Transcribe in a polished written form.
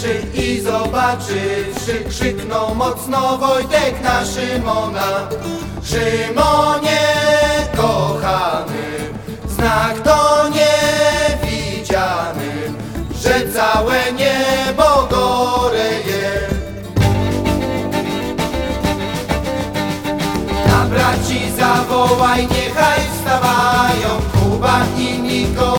usłyszy i zobaczywszy, krzyknął mocno Wojtek na Szymona. Szymonie kochany, znak to niewidziany, że całe niebo goreje. Na braci zawołaj, niechaj wstawaj.